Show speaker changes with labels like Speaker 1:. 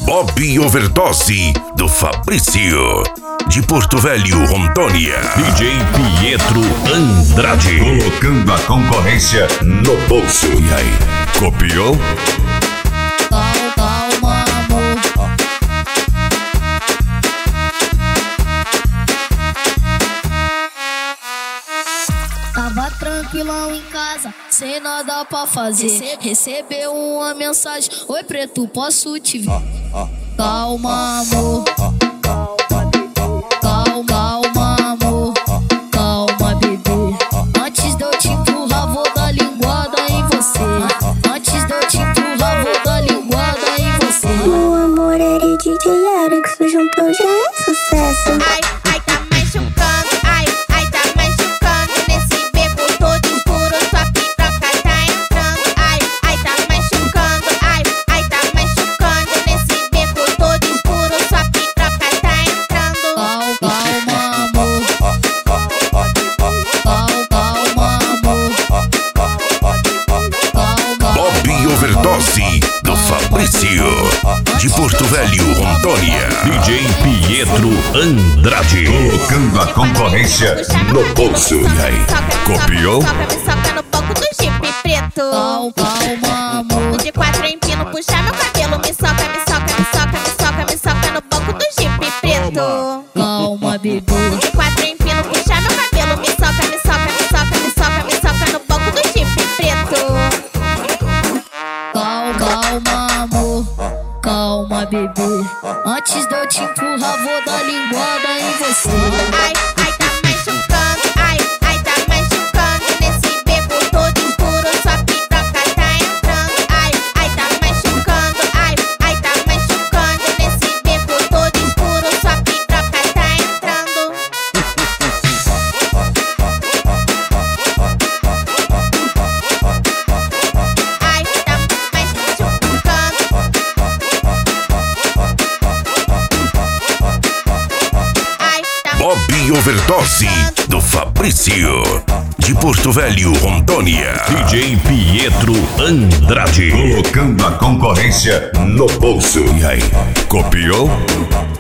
Speaker 1: Bob Overdose do Fabrício, de Porto Velho, Rondônia. DJ Pietro Andrade, colocando a concorrência no bolso. E aí, copiou?
Speaker 2: Calma, amor. Tava tranquilão em casa, sem nada pra fazer. Recebeu uma mensagem: oi preto, posso te ver? Calma, amor. Calma, amor. Calma, bebê. Antes de eu te empurrar, vou dar linguada em você. Antes de eu te empurrar, vou dar linguada em você.
Speaker 3: O amor era DJ Eric, se juntou já é sucesso.
Speaker 4: Ai, ai, tá machucando, ai, ai, tá machucando. Nesse beco todo escuro, sua piroca tá entrando. Ai, ai, tá machucando, ai, ai, tá machucando. Nesse beco todo escuro, sua piroca tá entrando.
Speaker 2: Calma, amor. Calma, amor.
Speaker 1: Bob Overdose do Fabrício, de Porto Velho, Rondônia. DJ Pietro Andrade, colocando a concorrência no bolso. E aí, copiou?
Speaker 4: Soca, me soca no banco do Jeep preto.
Speaker 2: Calma, amor.
Speaker 4: De 4 empino, puxa meu cabelo. Me soca, me soca, me soca, me soca, me soca no banco do Jeep preto.
Speaker 2: Calma, bebê.
Speaker 4: De 4 empino, puxa meu cabelo. Me soca, me soca, me soca, me soca, me soca no banco do Jeep preto.
Speaker 2: Calma, amor. Calma, bebê. Antes de eu te empurrar, vou dar linguada em você.
Speaker 4: Ai, ai, tá machucando, ai, ai, tá machucando. Nesse beco todo escuro, sua piroca tá entrando. Ai, ai, tá machucando, ai, ai, tá machucando. Nesse beco todo escuro, sua piroca tá entrando. Ai, tá machucando. Ai, tá
Speaker 1: Bob Overdose do Fabrício, de Porto Velho, Rondônia. DJ Pietro Andrade, colocando a concorrência no bolso. E aí, copiou?